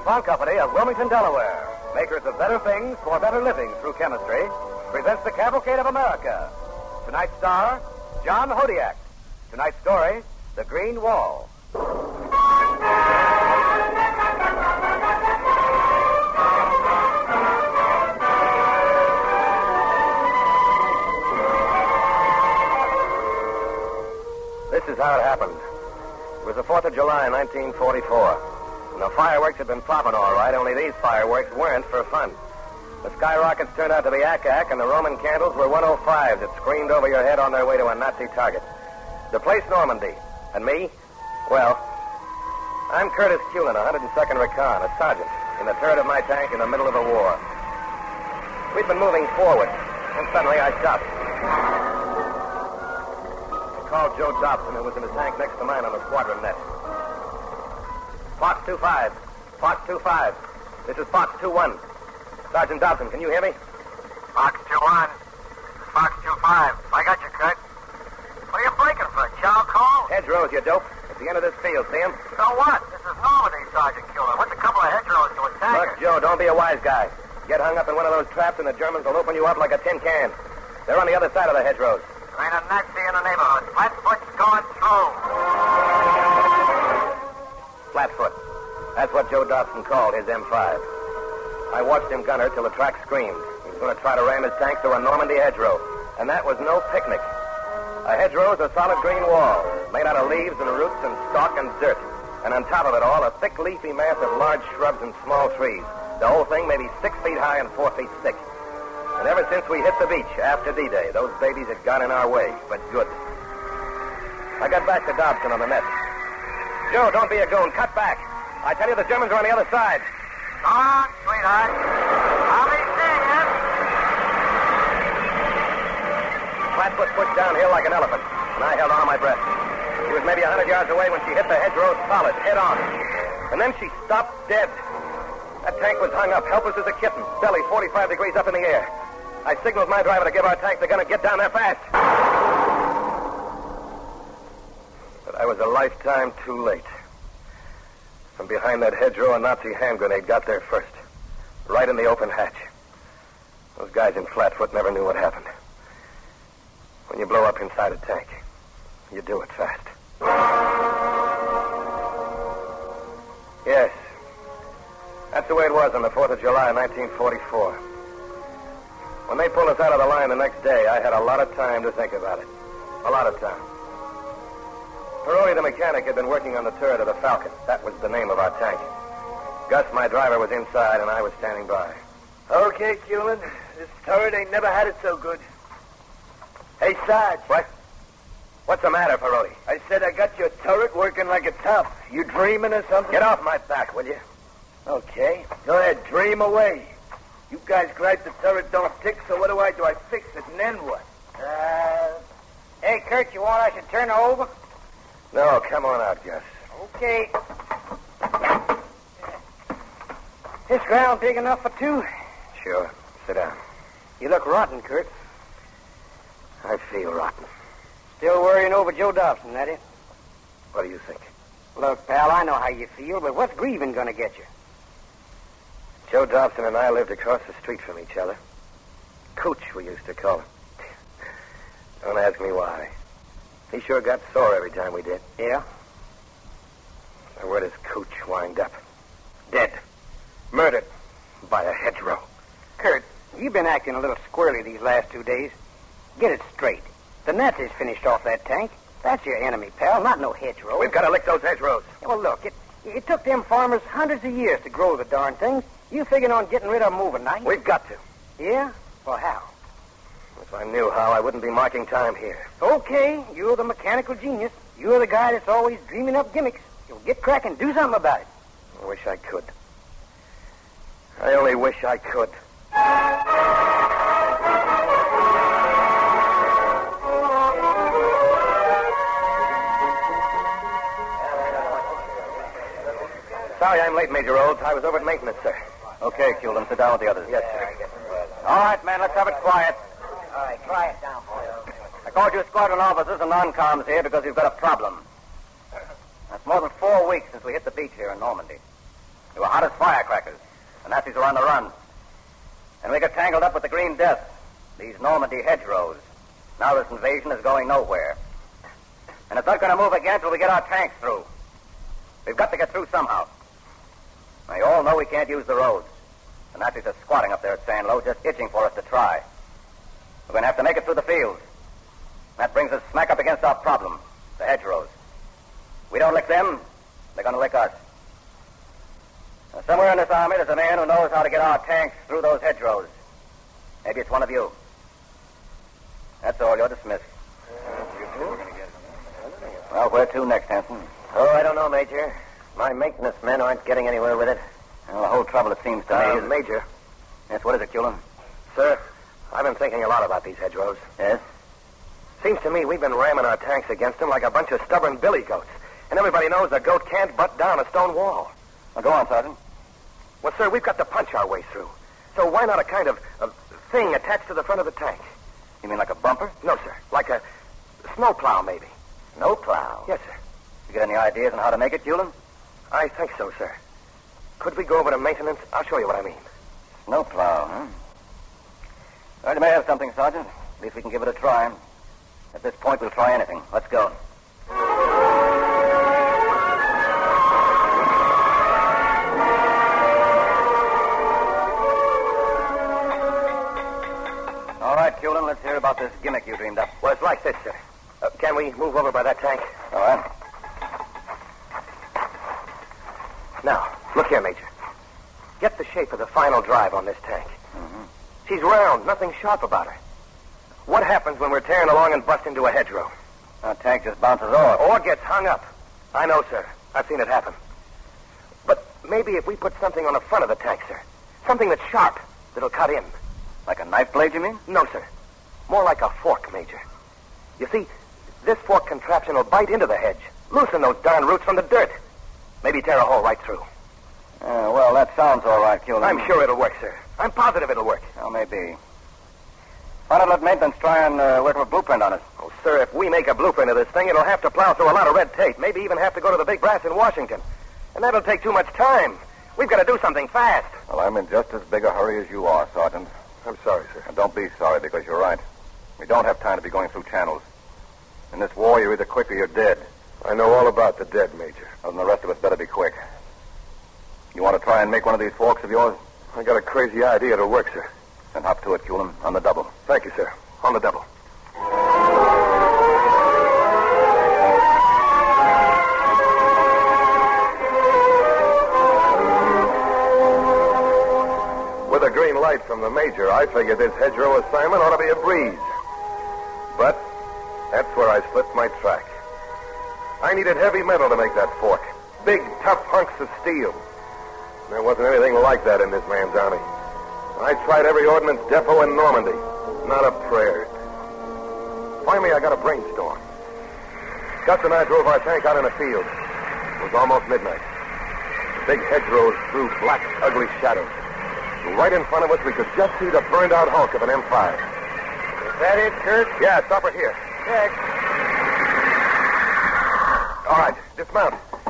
DuPont Company of Wilmington, Delaware, makers of better things for better living through chemistry, presents the Cavalcade of America. Tonight's star, John Hodiak. Tonight's story, The Green Wall. This is how it happened. It was the 4th of July, 1944. And the fireworks had been popping all right, only these fireworks weren't for fun. The skyrockets turned out to be ack-ack, and the Roman candles were 105s that screamed over your head on their way to a Nazi target. The place Normandy. And me? Well, I'm Curtis Cullen, 102nd Recon, a sergeant, in the turret of my tank in the middle of the war. We'd been moving forward, and suddenly I stopped. I called Joe Dobson, who was in the tank next to mine on the squadron net. Fox 2-5. Fox 2-5. This is Fox 2-1. Sergeant Dobson, can you hear me? Fox 2-1. Fox 2-5. I got you, Kurt. What are you breaking for? Chow call? Hedgerows, you dope. At the end of this field, see him? So what? This is Normandy, Sergeant Killer. What's a couple of hedgerows to a tanker? Look, Joe, don't be a wise guy. Get hung up in one of those traps and the Germans will open you up like a tin can. They're on the other side of the hedgerows. There ain't a Nazi in the neighborhood. Flatfoot's going through. Flatfoot. That's what Joe Dobson called his M5. I watched him gunner till the track screamed. He was going to try to ram his tank through a Normandy hedgerow. And that was no picnic. A hedgerow is a solid green wall, made out of leaves and roots and stalk and dirt. And on top of it all, a thick leafy mass of large shrubs and small trees. The whole thing maybe 6 feet high and 4 feet thick. And ever since we hit the beach after D-Day, those babies had gone in our way, but good. I got back to Dobson on the net. Joe, don't be a goon. Cut back. I tell you, the Germans are on the other side. Go on, sweetheart. I'll be seeing you. Flatfoot pushed downhill like an elephant, and I held on to my breath. She was maybe 100 yards away when she hit the hedgerow solid, head on. And then she stopped dead. That tank was hung up, helpless as a kitten, belly 45 degrees up in the air. I signaled my driver to give our tank the gun and get down there fast. But I was a lifetime too late. From behind that hedgerow, a Nazi hand grenade got there first. Right in the open hatch. Those guys in Flatfoot never knew what happened. When you blow up inside a tank, you do it fast. Yes. That's the way it was on the 4th of July, 1944. When they pulled us out of the line the next day, I had a lot of time to think about it. A lot of time. Peroni, the mechanic, had been working on the turret of the Falcon. That was the name of our tank. Gus, my driver, was inside, and I was standing by. Okay, Cullen. This turret ain't never had it so good. Hey, Sarge. What? What's the matter, Peroni? I said I got your turret working like a top. You dreaming or something? Get off my back, will you? Okay. Go ahead, dream away. You guys gripe the turret don't tick, so what do? I fix it, and then what? Hey, Kurt, you want us to turn her over? No, come on out, Gus. Okay. This ground big enough for two? Sure. Sit down. You look rotten, Kurt. I feel rotten. Still worrying over Joe Dobson, that it? What do you think? Look, pal, I know how you feel, but what's grieving gonna get you? Joe Dobson and I lived across the street from each other. Cooch, we used to call him. Don't ask me why. He sure got sore every time we did. Yeah? Now, where does Cooch wind up? Dead. Murdered. By a hedgerow. Kurt, you've been acting a little squirrely these last 2 days. Get it straight. The Nazis finished off that tank. That's your enemy, pal, not no hedgerow. We've got to lick those hedgerows. Yeah, well, look, it took them farmers hundreds of years to grow the darn things. You figuring on getting rid of them overnight? We've got to. Yeah? Well, how? If I knew how, I wouldn't be marking time here. Okay, you're the mechanical genius. You're the guy that's always dreaming up gimmicks. You'll get cracking. Do something about it. I wish I could. I only wish I could. Sorry I'm late, Major Olds. I was over at maintenance, sir. Okay, Cullen, sit down with the others. Yes, sir. All right, man, let's have it quiet. All right, quiet down, boys. I called you squadron officers and non-coms here because you've got a problem. That's more than 4 weeks since we hit the beach here in Normandy. They were hot as firecrackers. The Nazis are on the run. And we got tangled up with the Green Death, these Normandy hedgerows. Now this invasion is going nowhere. And it's not going to move again till we get our tanks through. We've got to get through somehow. Now, you all know we can't use the roads. The Nazis are squatting up there at Sandlow, just itching for us to try. We're going to have to make it through the fields. That brings us smack up against our problem, the hedgerows. We don't lick them, they're going to lick us. Now, somewhere in this army, there's a man who knows how to get our tanks through those hedgerows. Maybe it's one of you. That's all. You're dismissed. Well, where to next, Hanson? Oh, I don't know, Major. My maintenance men aren't getting anywhere with it. Well, the whole trouble, it seems to me, is... Major. Yes, what is it, Cullen? Sir, I've been thinking a lot about these hedgerows. Yes? Seems to me we've been ramming our tanks against them like a bunch of stubborn billy goats. And everybody knows a goat can't butt down a stone wall. Well, go on, Sergeant. Well, sir, we've got to punch our way through. So why not a kind of thing attached to the front of the tank? You mean like a bumper? No, sir. Like a snowplow, maybe. Snowplow? Yes, sir. You got any ideas on how to make it, Cullen? I think so, sir. Could we go over to maintenance? I'll show you what I mean. Snowplow, huh? Well, you may have something, Sergeant. At least we can give it a try. At this point, we'll try anything. Let's go. All right, Cullen, let's hear about this gimmick you dreamed up. Well, it's like this, sir. Can we move over by that tank? All right. Now, look here, Major. Get the shape of the final drive on this tank. Mm-hmm. She's round, nothing sharp about her. What happens when we're tearing along and bust into a hedgerow? Our tank just bounces off. Or gets hung up. I know, sir. I've seen it happen. But maybe if we put something on the front of the tank, sir. Something that's sharp, that'll cut in. Like a knife blade, you mean? No, sir. More like a fork, Major. You see, this fork contraption will bite into the hedge, loosen those darn roots from the dirt. Maybe tear a hole right through. Well, that sounds all right, Cullen. I'm sure it'll work, sir. I'm positive it'll work. Well, maybe. Why not let maintenance try and work up a blueprint on it? Oh, sir, if we make a blueprint of this thing, it'll have to plow through a lot of red tape. Maybe even have to go to the big brass in Washington. And that'll take too much time. We've got to do something fast. Well, I'm in just as big a hurry as you are, Sergeant. I'm sorry, sir. And don't be sorry, because you're right. We don't have time to be going through channels. In this war, you're either quick or you're dead. I know all about the dead, Major. Well, then the rest of us better be quick. You want to try and make one of these forks of yours? I got a crazy idea it'll work, sir. Then hop to it, Cullen, on the double. Thank you, sir. On the double. With a green light from the Major, I figured this hedgerow assignment ought to be a breeze. But that's where I slipped my track. I needed heavy metal to make that fork. Big, tough hunks of steel. There wasn't anything like that in this man's army. I tried every ordnance depot in Normandy. Not a prayer. Finally, I got a brainstorm. Gus and I drove our tank out in a field. It was almost midnight. The big hedgerows threw black, ugly shadows. Right in front of us, we could just see the burned-out hulk of an M5. Is that it, Kurt? Yeah, stop her here. Check. All right, dismount.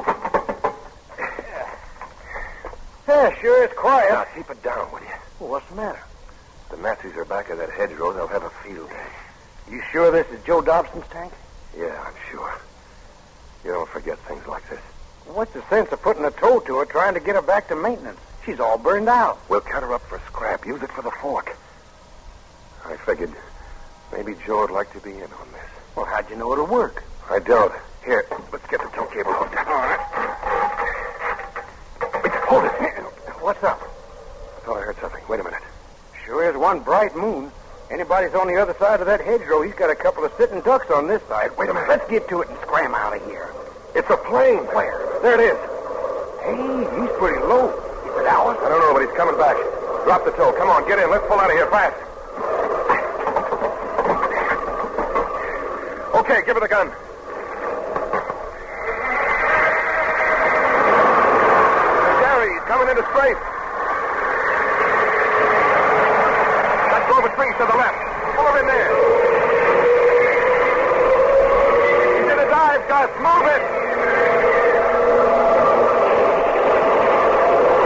Yeah, sure is quiet. Now, keep it down, will you? Well, what's the matter? The Nazis are back at that hedgerow. They'll have a field day. You sure this is Joe Dobson's tank? Yeah, I'm sure. You don't forget things like this. What's the sense of putting a tow to her trying to get her back to maintenance? She's all burned out. We'll cut her up for scrap. Use it for the fork. I figured maybe Joe would like to be in on this. Well, how'd you know it'll work? I don't. Here, let's get the tow cable hooked up. All right. Wait, hold it. What's up? I thought I heard something. Wait a minute. Sure is one bright moon. Anybody's on the other side of that hedgerow, he's got a couple of sitting ducks on this side. Wait a minute. Let's get to it and scram out of here. It's a plane. Where? There it is. Hey, he's pretty low. Is it ours? I don't know, but he's coming back. Drop the tow. Come on, get in. Let's pull out of here fast. Okay, give her the gun. Gary, he's coming into strafe. That Grover springs to the left. Pull her in there. He's in a dive, Gus. Move it.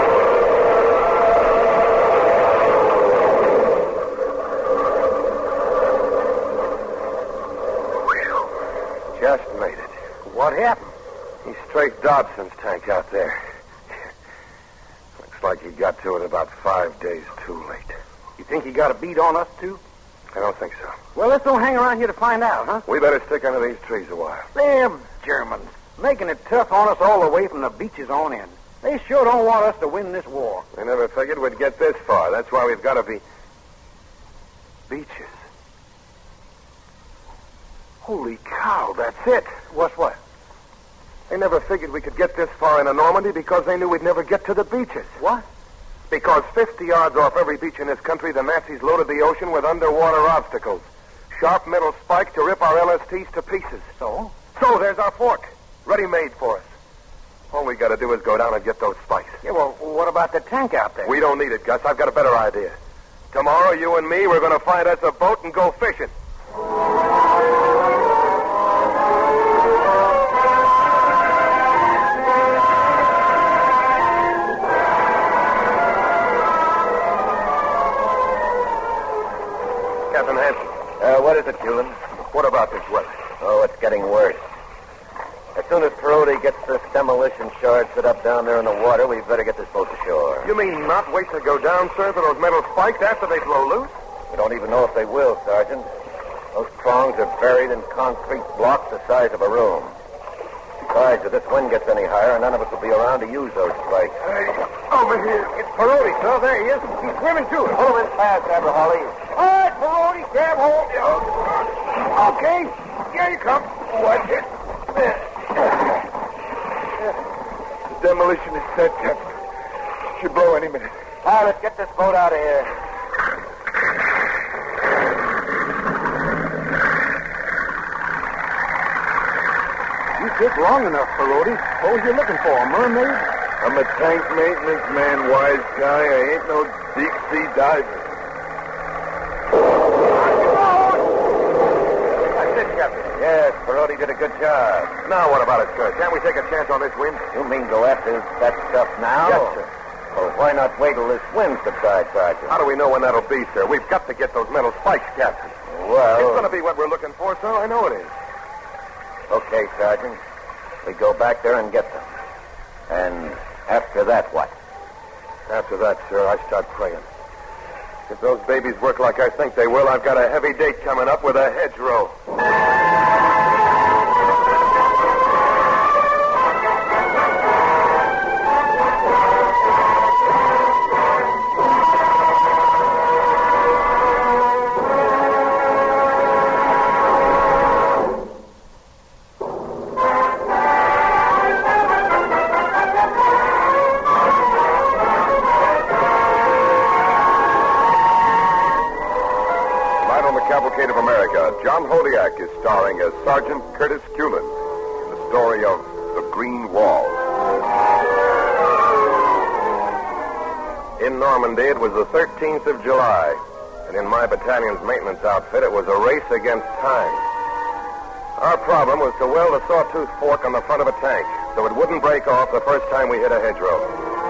What happened? He strafed Dobson's tank out there. Looks like he got to it about 5 days too late. You think he got a beat on us, too? I don't think so. Well, let's don't hang around here to find out, huh? We better stick under these trees a while. Them Germans, making it tough on us all the way from the beaches on in. They sure don't want us to win this war. We never figured we'd get this far. That's why we've got to be... beaches. Holy cow, that's it. What's what? They never figured we could get this far into Normandy because they knew we'd never get to the beaches. What? Because 50 yards off every beach in this country, the Nazis loaded the ocean with underwater obstacles. Sharp metal spikes to rip our LSTs to pieces. So? So there's our fort, ready-made for us. All we got to do is go down and get those spikes. Yeah, well, what about the tank out there? We don't need it, Gus. I've got a better idea. Tomorrow, you and me, we're going to find us a boat and go fishing. Captain Hanson. What is it, Cullen? What about this weather? Oh, it's getting worse. As soon as Perotti gets this demolition charge set up down there in the water, we'd better get this boat to shore. You mean not wait to go down, sir, for those metal spikes after they blow loose? We don't even know if they will, Sergeant. Those prongs are buried in concrete blocks the size of a room. Besides, if this wind gets any higher, none of us will be around to use those spikes. Hey, over here. It's Perotti, sir. There he is. He's swimming to it. Pull him in fast, Aberholly. All right, Perotti, grab hold. Okay. Here you come. Watch it. The demolition is set, Captain. Should blow any minute. All right, let's get this boat out of here. You took long enough, Perotti. What was you looking for, a mermaid? I'm a tank maintenance man, wise guy. I ain't no deep-sea diver. That's it, Captain. Yes, Perotti did a good job. Now what about it, sir? Can't we take a chance on this wind? You mean go after that stuff now? Yes, sir. Well, why not wait till this wind subsides, Sergeant? How do we know when that'll be, sir? We've got to get those metal spikes, Captain. Well... It's going to be what we're looking for, sir. I know it is. Okay, Sergeant. We go back there and get them. And after that, what? After that, sir, I start praying. If those babies work like I think they will, I've got a heavy date coming up with a hedgerow. Cavalcade of America, John Hodiak is starring as Sergeant Curtis Cullen in the story of The Green Wall. In Normandy, it was the 13th of July, and in my battalion's maintenance outfit, it was a race against time. Our problem was to weld a sawtooth fork on the front of a tank so it wouldn't break off the first time we hit a hedgerow.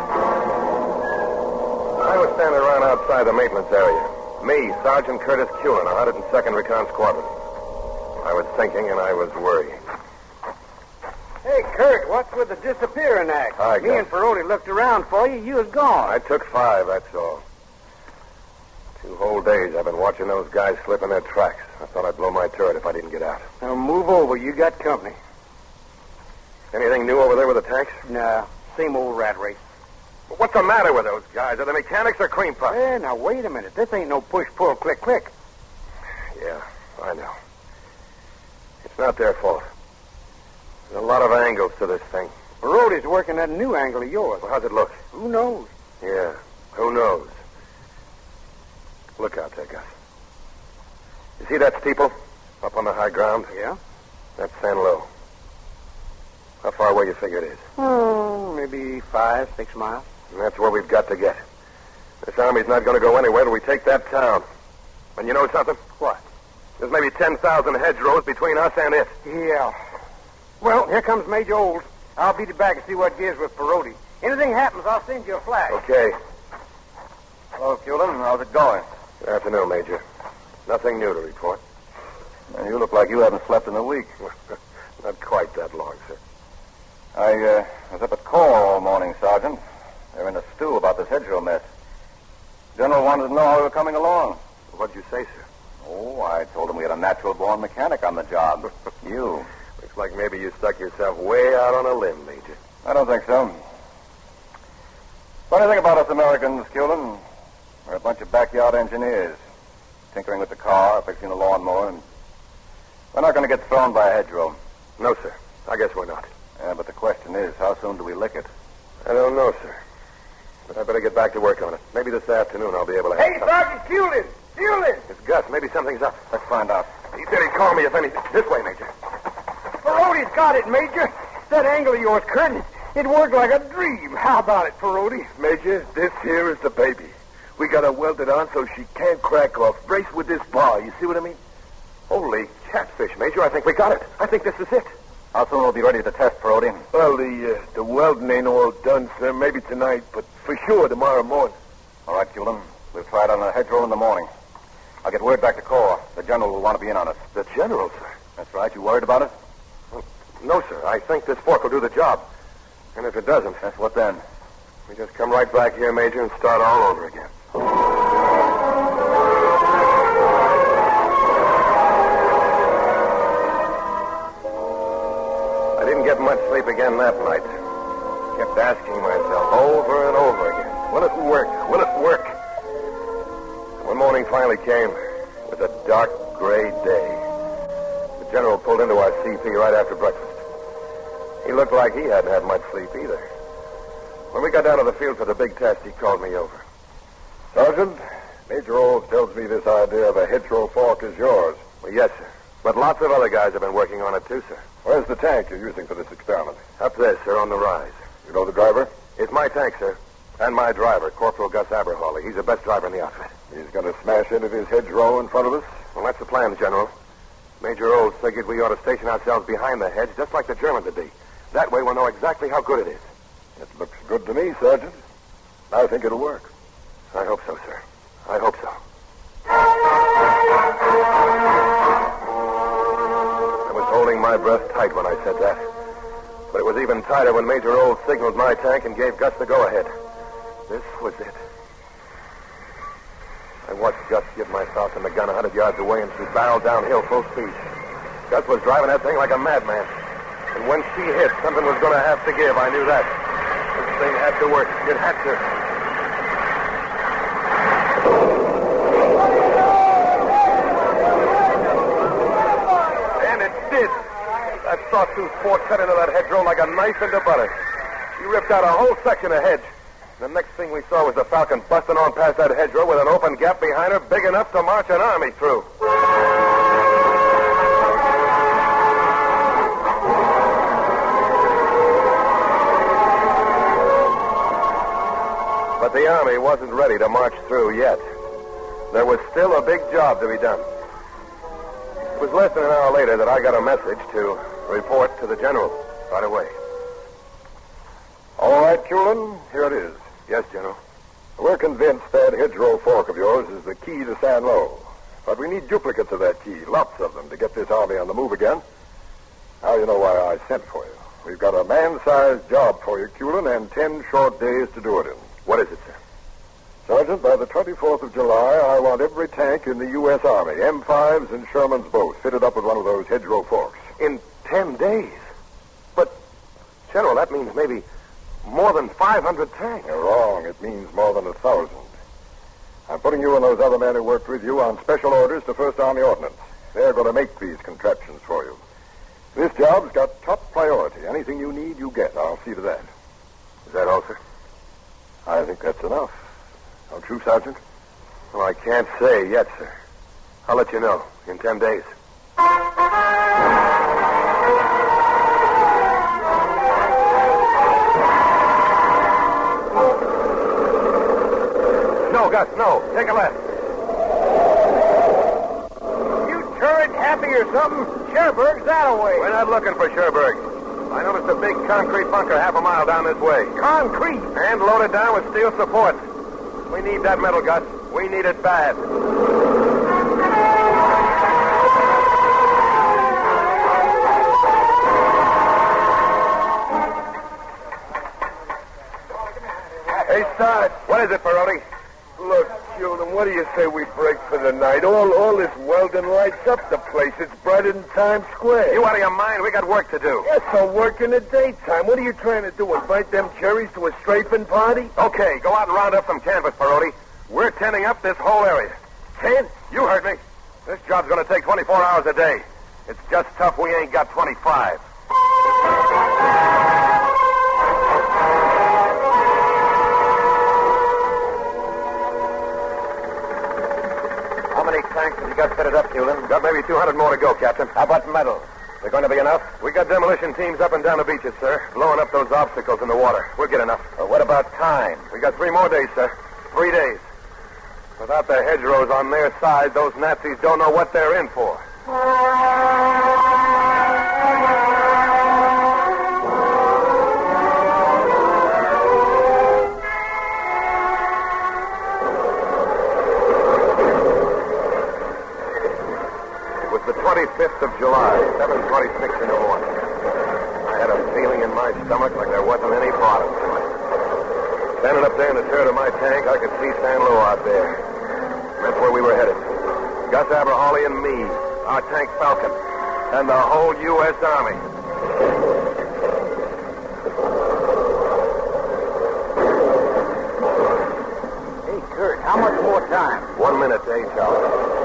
I was standing around outside the maintenance area. Me, Sergeant Curtis Cullen, 102nd Recon Squadron. I was thinking and I was worried. Hey, Kurt, what's with the disappearing act? Hi, Me and Perotti looked around for you. You was gone. I took 5, that's all. 2 whole days I've been watching those guys slip in their tracks. I thought I'd blow my turret if I didn't get out. Now move over. You got company. Anything new over there with the tanks? Nah, same old rat race. What's the matter with those guys? Are they mechanics or cream puffs? Hey, now wait a minute. This ain't no push-pull, click-click. Yeah, I know. It's not their fault. There's a lot of angles to this thing. Perotti's working that new angle of yours. Well, how's it look? Who knows? Yeah, who knows? Look out there, Gus. You see that steeple up on the high ground? Yeah? That's San Lo. How far away you figure it is? Oh, maybe 5, 6 miles. And that's where we've got to get. This army's not going to go anywhere till we take that town. And you know something? What? There's maybe 10,000 hedgerows between us and it. Yeah. Well, here comes Major Olds. I'll beat it back and see what gives with Perotti. Anything happens, I'll send you a flag. Okay. Hello, Cullen. How's it going? Good afternoon, Major. Nothing new to report. You look like you haven't slept in a week. Not quite that long, sir. I was up at Corps all morning, Sergeant. They're in a stew about this hedgerow mess. General wanted to know how we were coming along. What'd you say, sir? Oh, I told him we had a natural-born mechanic on the job. You. Looks like maybe you stuck yourself way out on a limb, Major. I don't think so. Funny thing about us Americans, Cullen, we're a bunch of backyard engineers, tinkering with the car, fixing the lawnmower, and we're not going to get thrown by a hedgerow. No, sir. I guess we're not. Yeah, but the question is, how soon do we lick it? I don't know, sir. But I better get back to work on it. Maybe this afternoon I'll be able to have Hey, Sergeant Cullen! Cullen! It's Gus. Maybe something's up. Let's find out. He said he'd call me if anything. This way, Major. Peroty's got it, Major. That angle of yours, Kurt, it worked like a dream. How about it, Peroty? Major, this here is the baby. We got her welded on so she can't crack off. Brace with this bar. You see what I mean? Holy catfish, Major. I think we got it. I think this is it. How soon we'll be ready to test, Peroty? Well, the welding ain't all done, sir. Maybe tonight, but for sure tomorrow morning. All right, Cullen. We'll try it on a hedgerow in the morning. I'll get word back to Corps. The general will want to be in on us. The general, sir? That's right. You worried about it? Well, no, sir. I think this fork will do the job. And if it doesn't... That's what then? We just come right back here, Major, and start all over again. I didn't get much sleep again that night. Kept asking myself over and over again, will it work? Will it work? One morning finally came with a dark, gray day. The general pulled into our CP right after breakfast. He looked like he hadn't had much sleep either. When we got down to the field for the big test, he called me over. Sergeant, Major Olds tells me this idea of a hedgerow fork is yours. Well, yes, sir. But lots of other guys have been working on it, too, sir. Where's the tank you're using for this experiment? Up there, sir, on the rise. You know the driver? It's my tank, sir. And my driver, Corporal Gus Aberhawley. He's the best driver in the outfit. He's going to smash into this hedgerow in front of us? Well, that's the plan, General. Major Olds figured we ought to station ourselves behind the hedge, just like the German did be. That way we'll know exactly how good it is. It looks good to me, Sergeant. I think it'll work. I hope so, sir. I hope so. I was holding my breath tight when I said that. But it was even tighter when Major Olds signaled my tank and gave Gus the go-ahead. This was it. I watched Gus give my Falcon the gun 100 yards away, and she barreled downhill full speed. Gus was driving that thing like a madman. And when she hit, something was going to have to give. I knew that. This thing had to work. It had to. And it did. That sawtooth fork cut into that hedgerow like a knife into butter. He ripped out a whole section of hedge. The next thing we saw was the Falcon busting on past that hedgerow with an open gap behind her big enough to march an army through. But the Army wasn't ready to march through yet. There was still a big job to be done. It was less than an hour later that I got a message to report to the General right away. All right, Cullen, here it is. Yes, General. We're convinced that hedgerow fork of yours is the key to San Lo. But we need duplicates of that key, lots of them, to get this army on the move again. Now you know why I sent for you. We've got a man-sized job for you, Cullen, and 10 short days to do it in. What is it, sir? Sergeant, by the 24th of July, I want every tank in the U.S. Army, M5s and Shermans both, fitted up with one of those hedgerow forks. In 10 days? But, General, that means maybe more than 500 tanks. You're wrong. It means more than 1,000. I'm putting you and those other men who worked with you on special orders to First Army Ordnance. They're going to make these contraptions for you. This job's got top priority. Anything you need, you get. I'll see to that. Is that all, sir? I think that's enough. Don't you, Sergeant? Well, I can't say yet, sir. I'll let you know in 10 days. No, Gus, no. Take a left. You turret happy or something? Sherberg's that away. We're not looking for Sherberg. I noticed a big concrete bunker half a mile down this way. Concrete? And loaded down with steel supports. We need that metal, Gus. We need it bad. start. What is it, Perotti? Look, Julian, what do you say we break for the night? All this welding lights up the place. It's brighter than Times Square. You out of your mind? We got work to do. Yes, so work in the daytime. What are you trying to do? Invite them cherries to a strafing party? Okay, go out and round up some canvas, Perotti. We're tenting up this whole area. Tent? You heard me. This job's going to take 24 hours a day. It's just tough we ain't got 25. How many tanks have you got fitted up, Hewlin? Got maybe 200 more to go, Captain. How about metal? They're going to be enough? We got demolition teams up and down the beaches, sir, blowing up those obstacles in the water. We'll get enough. What about time? We got 3 more days, sir. 3 days. Without the hedgerows on their side, those Nazis don't know what they're in for. It was the 25th of July, 7:26 in the morning. I had a feeling in my stomach like there wasn't any bottom to it. Standing up there in the turret of my tank, I could see San Luis out there. That's where we were headed. Gus Aberhawley and me, our tank Falcon, and the whole U.S. Army. Hey, Kurt, how much more time? 1 minute, Charlie.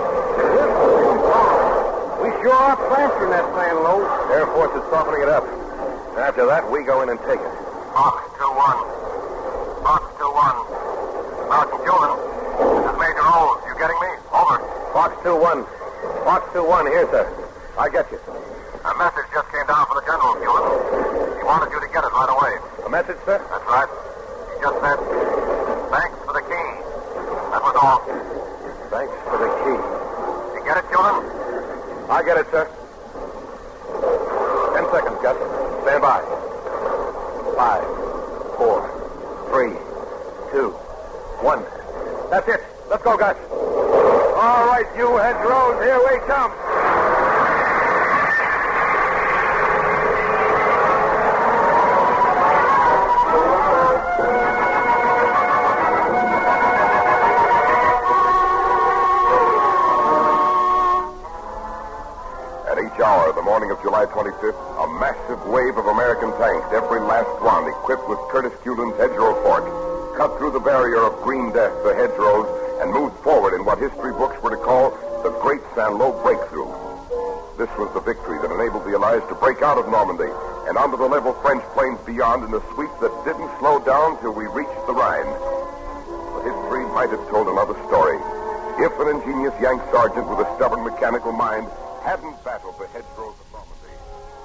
We sure are plastering that plan, Lowe. Air Force is softening it up. After that, we go in and take it. Fox 2-1. Fox 2-1. Sergeant Hewlin. This is Major Olds. You getting me? Over. Fox 2-1. Fox 2-1, here, sir. I get you. A message just came down from the General, Hewlin. He wanted you to get it right away. A message, sir? That's right. He just said, thanks for the key. That was all. Thanks for the key. You get it, Hewlin? I get it, sir. 10 seconds, Gus. Stand by. 5, 4, 3, 2, 1. That's it. Let's go, Gus. All right, you hedgerows, here we come. At each hour, the morning of July 25th, a massive wave of American tanks, every last one equipped with Curtis Hewlin's hedgerow fork, cut through the barrier of green death, the hedgerows, and moved forward in what history books were to call the Great Saint-Lô Breakthrough. This was the victory that enabled the Allies to break out of Normandy and onto the level French plains beyond in a sweep that didn't slow down till we reached the Rhine. But history might have told another story if an ingenious Yank sergeant with a stubborn mechanical mind hadn't battled the hedgerows of Normandy.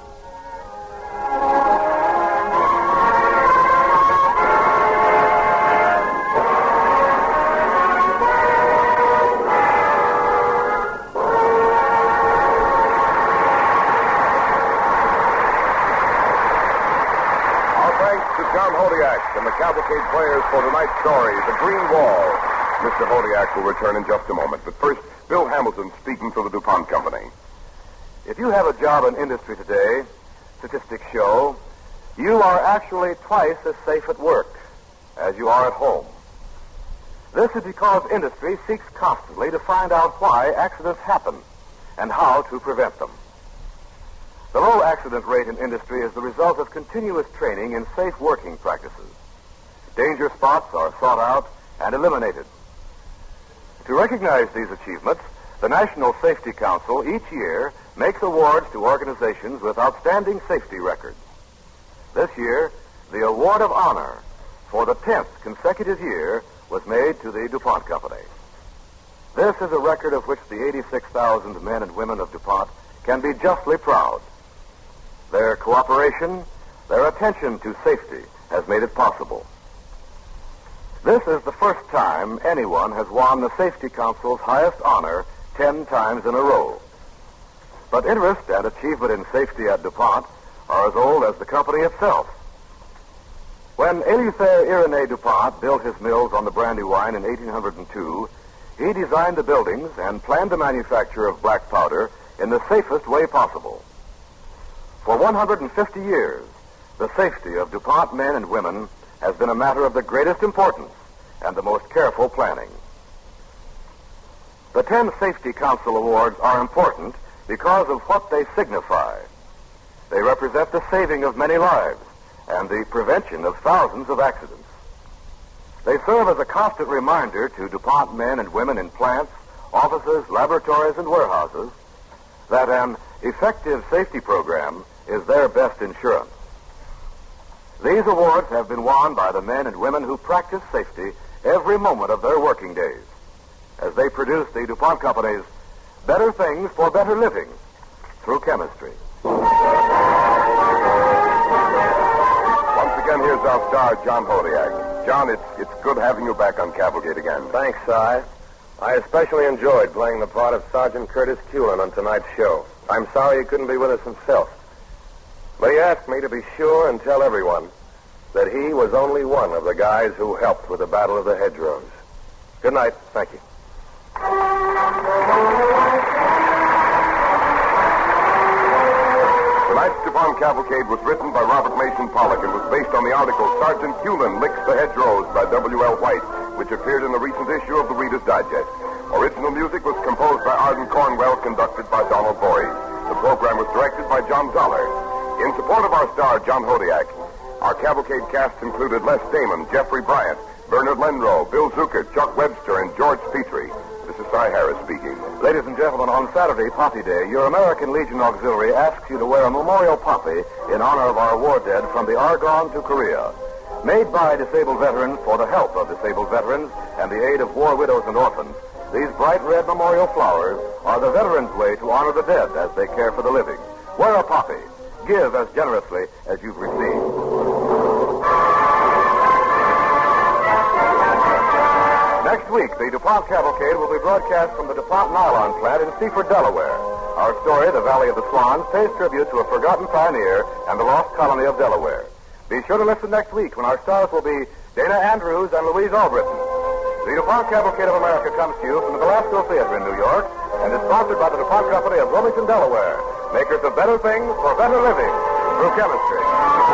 Our thanks to John Hodiak and the Cavalcade players for tonight's story, The Green Wall. Mr. Hodiak will return in just a moment, but first, Bill Hamilton speaking for the DuPont Company. If you have a job in industry today, statistics show, you are actually twice as safe at work as you are at home. This is because industry seeks constantly to find out why accidents happen and how to prevent them. The low accident rate in industry is the result of continuous training in safe working practices. Danger spots are sought out and eliminated. To recognize these achievements, the National Safety Council each year makes awards to organizations with outstanding safety records. This year, the Award of Honor for the 10th consecutive year was made to the DuPont Company. This is a record of which the 86,000 men and women of DuPont can be justly proud. Their cooperation, their attention to safety has made it possible. This is the first time anyone has won the Safety Council's highest honor 10 times in a row. But interest and achievement in safety at DuPont are as old as the company itself. When Éleuthère Irénée DuPont built his mills on the Brandywine in 1802, he designed the buildings and planned the manufacture of black powder in the safest way possible. For 150 years, the safety of DuPont men and women has been a matter of the greatest importance and the most careful planning. The 10 Safety Council Awards are important because of what they signify. They represent the saving of many lives and the prevention of thousands of accidents. They serve as a constant reminder to DuPont men and women in plants, offices, laboratories, and warehouses that an effective safety program is their best insurance. These awards have been won by the men and women who practice safety every moment of their working days as they produce the DuPont Company's better things for better living through chemistry. Once again, here's our star, John Hodiak. John, it's good having you back on Cavalcade again. Thanks, Si. I especially enjoyed playing the part of Sergeant Curtis Cullen on tonight's show. I'm sorry he couldn't be with us himself. But he asked me to be sure and tell everyone that he was only one of the guys who helped with the Battle of the Hedgerows. Good night. Thank you. Tonight's DuPont Cavalcade was written by Robert Mason Pollock and was based on the article Sergeant Cullen Licks the Hedgerows by W.L. White, which appeared in the recent issue of the Reader's Digest. Original music was composed by Arden Cornwell, conducted by Donald Voorhees. The program was directed by John Zoller. In support of our star, John Hodiak, our Cavalcade cast included Les Damon, Jeffrey Bryant, Bernard Lenrow, Bill Zucker, Chuck Webster, and George Petrie. This is Cy Harris speaking. Ladies and gentlemen, on Saturday, Poppy Day, your American Legion Auxiliary asks you to wear a memorial poppy in honor of our war dead from the Argonne to Korea. Made by disabled veterans for the help of disabled veterans and the aid of war widows and orphans, these bright red memorial flowers are the veterans' way to honor the dead as they care for the living. Wear a poppy. Give as generously as you've received. Next week, the DuPont Cavalcade will be broadcast from the DuPont Nylon plant in Seaford, Delaware. Our story, The Valley of the Swans, pays tribute to a forgotten pioneer and the lost colony of Delaware. Be sure to listen next week when our stars will be Dana Andrews and Louise Albritton. The DuPont Cavalcade of America comes to you from the Belasco Theater in New York and is sponsored by the DuPont Company of Wilmington, Delaware, makers of better things for better living through chemistry.